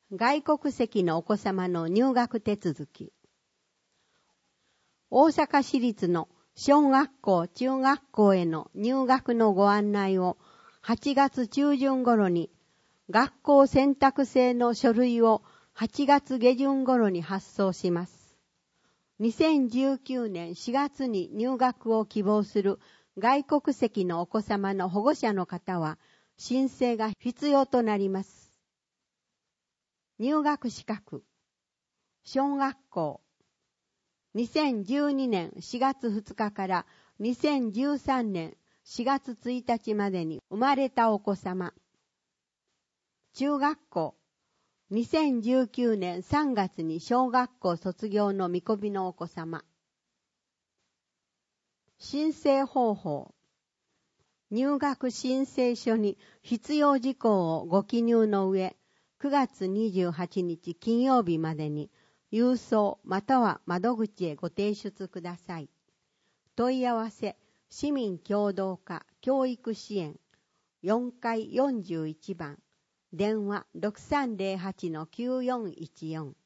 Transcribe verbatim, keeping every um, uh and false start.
外国籍のお子様の入学手続き。大阪市立の小学校、中学校への入学のご案内をはちがつ中旬頃に、学校選択制の書類をはちがつ下旬頃に発送します。にせんじゅうきゅうねんしがつに入学を希望する外国籍のお子様の保護者の方は申請が必要となります。入学資格。小学校。にせんじゅうにねんしがつふつかからにせんじゅうさんねんしがつついたちまでに生まれたお子様。中学校。にせんじゅうきゅうねんさんがつに小学校卒業の見込みのお子様。申請方法。入学申請書に必要事項をご記入の上、くがつにじゅうはちにち金曜日までに郵送または窓口へご提出ください。問い合わせ、市民協働課教育支援よんかいよんじゅういちばん、電話 ろくさんぜろはちのきゅうよんいちよん。